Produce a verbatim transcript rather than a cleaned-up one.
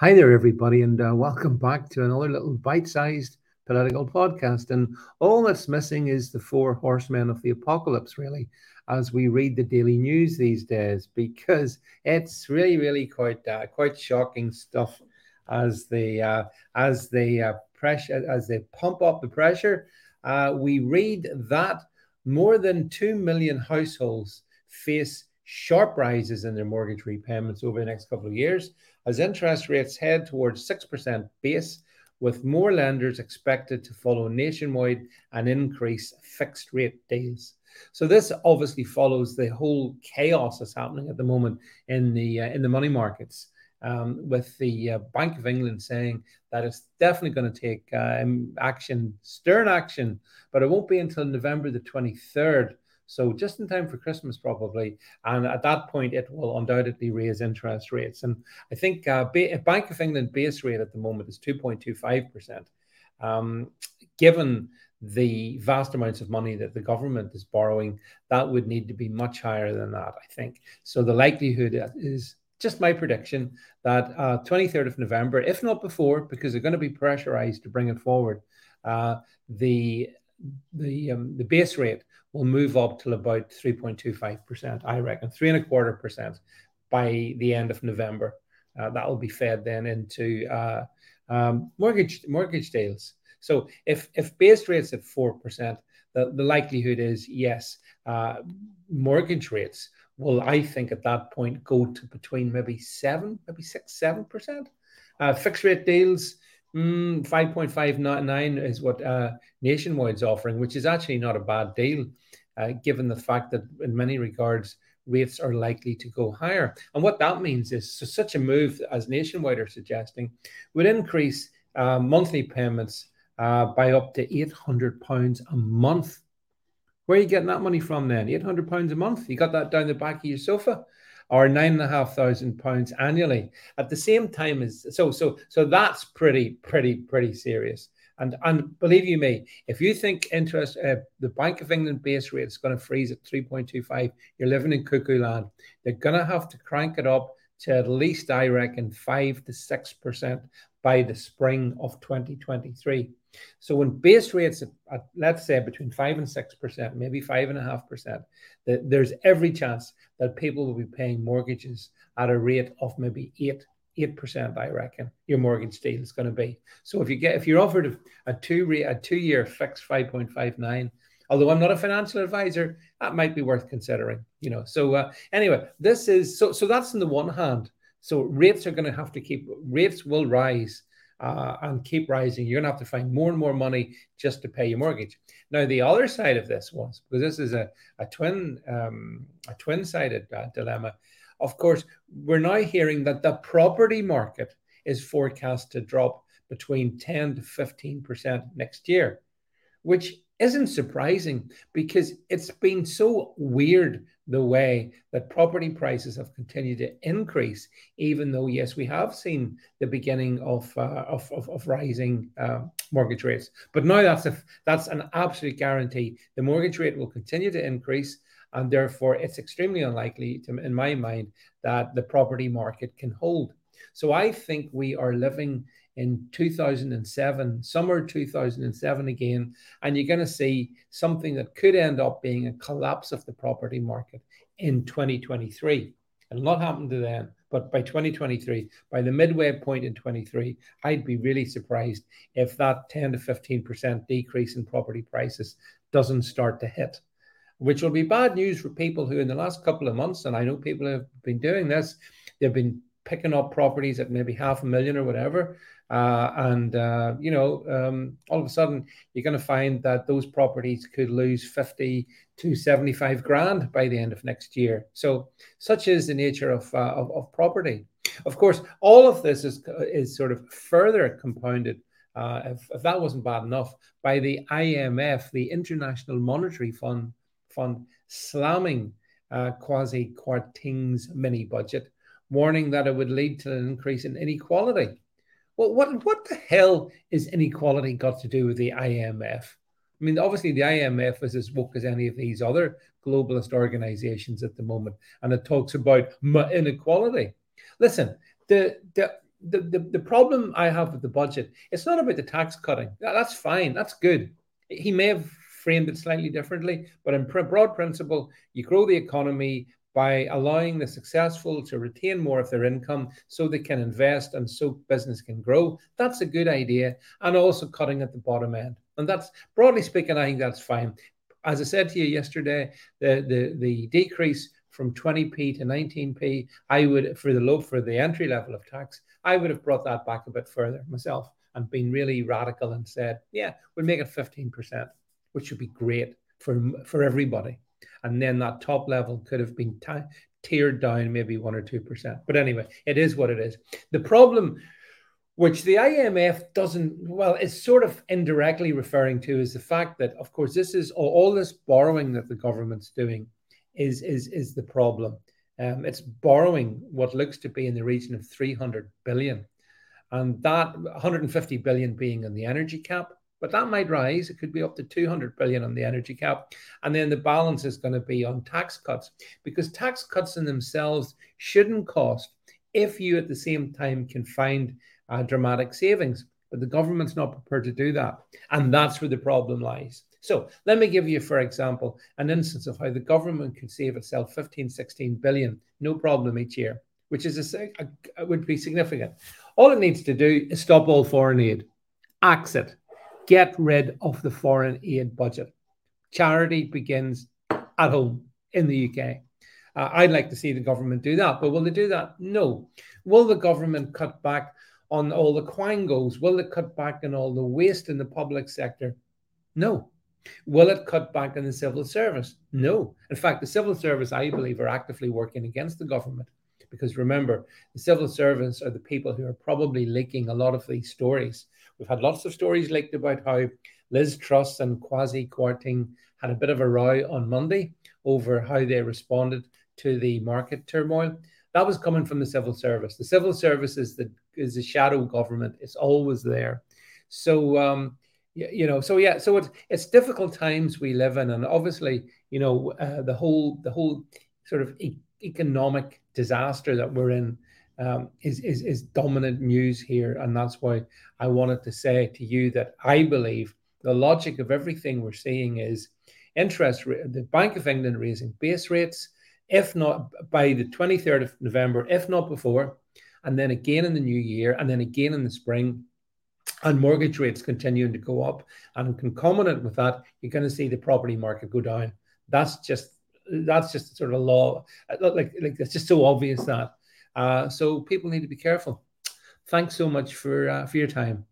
Hi there, everybody, and uh, welcome back to another little bite-sized political podcast. And all that's missing is the four horsemen of the apocalypse, really, as we read the daily news these days, because it's really, really quite, uh, quite shocking stuff as they, uh, as they uh, pressure, as they pump up the pressure. Uh, we read that more than two million households face sharp rises in their mortgage repayments over the next couple of years as interest rates head towards six percent base, with more lenders expected to follow nationwide and increase fixed rate deals. So this obviously follows the whole chaos that's happening at the moment in the uh, in the money markets, um, with the uh, Bank of England saying that it's definitely going to take uh, action, stern action, but it won't be until November the twenty-third. So just in time for Christmas, probably. And at that point, it will undoubtedly raise interest rates. And I think uh, Bank of England base rate at the moment is two point two five percent. Um, given the vast amounts of money that the government is borrowing, that would need to be much higher than that, I think. So the likelihood is just my prediction that uh, twenty-third of November, if not before, because they're going to be pressurized to bring it forward, uh, the the um, the base rate will move up till about three point two five percent, I reckon, three and a quarter percent by the end of November. Uh, that will be fed then into uh, um, mortgage mortgage deals. So if if base rates at four percent, the, the likelihood is yes, uh, mortgage rates will, I think, at that point go to between maybe seven, maybe six, seven percent. Uh, fixed rate deals, mm, five point five nine is what uh, Nationwide's offering, which is actually not a bad deal, uh, given the fact that in many regards rates are likely to go higher. And what that means is so such a move, as Nationwide are suggesting, would increase uh, monthly payments uh, by up to eight hundred pounds a month. Where are you getting that money from then? eight hundred pounds a month? You got that down the back of your sofa? Or nine and a half thousand pounds annually at the same time as so so so that's pretty pretty pretty serious. And and believe you me, if you think interest uh, the Bank of England base rate is going to freeze at three point two five, you're living in cuckoo land. They're going to have to crank it up to at least, I reckon, five to six percent by the spring of twenty twenty-three. So when base rates at, at let's say between five and six percent, maybe five and a half percent, that there's every chance that people will be paying mortgages at a rate of maybe eight eight percent. I reckon your mortgage deal is going to be. So if you get if you're offered a, a two rate a two year fixed five point five nine, although I'm not a financial advisor, that might be worth considering. You know. So uh, anyway, this is so so that's on the one hand. So rates are going to have to keep rates will rise. Uh, and keep rising. You're going to have to find more and more money just to pay your mortgage. Now, the other side of this was, because this is a, a twin um, a twin-sided uh, dilemma, of course, we're now hearing that the property market is forecast to drop between ten to fifteen percent next year, which isn't surprising because it's been so weird the way that property prices have continued to increase, even though, yes, we have seen the beginning of uh, of, of, of rising uh, mortgage rates. But now that's a, that's an absolute guarantee. The mortgage rate will continue to increase, and therefore it's extremely unlikely, to, in my mind, that the property market can hold. So I think we are living in two thousand seven, summer two thousand seven again, and you're going to see something that could end up being a collapse of the property market in twenty twenty-three. It'll not happen to then, but by twenty twenty-three, by the midway point in twenty-three, I'd be really surprised if that ten to fifteen percent decrease in property prices doesn't start to hit, which will be bad news for people who in the last couple of months, and I know people have been doing this, they've been picking up properties at maybe half a million or whatever. Uh, and, uh, you know, um, all of a sudden, you're going to find that those properties could lose fifty to seventy-five grand by the end of next year. So such is the nature of, uh, of, of property. Of course, all of this is, is sort of further compounded, uh, if, if that wasn't bad enough, by the I M F, the International Monetary Fund, fund slamming uh, Kwasi Kwarteng's mini budget, warning that it would lead to an increase in inequality. Well, what what the hell is inequality got to do with the I M F? I mean, obviously the I M F is as woke as any of these other globalist organizations at the moment, and it talks about inequality. Listen, the the the, the, the problem I have with the budget, it's not about the tax cutting. That's fine. That's good. He may have framed it slightly differently, but in broad principle, you grow the economy by allowing the successful to retain more of their income so they can invest and so business can grow. That's a good idea. And also cutting at the bottom end. And that's, broadly speaking, I think that's fine. As I said to you yesterday, the, the, the decrease from twenty p to nineteen p, I would, for the low, for the entry level of tax, I would have brought that back a bit further myself and been really radical and said, yeah, we'll make it fifteen percent, which would be great for, for everybody. And then that top level could have been t- tiered down maybe one or two percent. But anyway, it is what it is. The problem, which the I M F doesn't, well, it's sort of indirectly referring to, is the fact that, of course, this is all, all this borrowing that the government's doing is, is, is the problem. Um, it's borrowing what looks to be in the region of three hundred billion. And that one hundred fifty billion being in the energy cap. But that might rise. It could be up to two hundred billion on the energy cap. And then the balance is going to be on tax cuts, because tax cuts in themselves shouldn't cost if you at the same time can find uh, dramatic savings. But the government's not prepared to do that. And that's where the problem lies. So let me give you, for example, an instance of how the government could save itself fifteen, sixteen billion, no problem each year, which is a, a, would be significant. All it needs to do is stop all foreign aid, axe it. Get rid of the foreign aid budget. Charity begins at home in the U K. Uh, I'd like to see the government do that, but will they do that? No. Will the government cut back on all the quangos? Will it cut back on all the waste in the public sector? No. Will it cut back on the civil service? No. In fact, the civil service, I believe, are actively working against the government. Because remember, the civil servants are the people who are probably leaking a lot of these stories. We've had lots of stories leaked about how Liz Truss and Kwasi Kwarteng had a bit of a row on Monday over how they responded to the market turmoil. That was coming from the civil service. The civil service is the is a shadow government. It's always there. So, um, you know, so yeah, so it's it's difficult times we live in, and obviously, you know, uh, the whole the whole sort of e- economic disaster that we're in um, is, is is dominant news here, and that's why I wanted to say to you that I believe the logic of everything we're seeing is interest rate, the Bank of England raising base rates, if not by the twenty-third of November, if not before, and then again in the new year, and then again in the spring, and mortgage rates continuing to go up, and concomitant with that, you're going to see the property market go down. That's just that's just sort of a law. Like, like it's just so obvious that. Uh, so people need to be careful. Thanks so much for uh, for your time.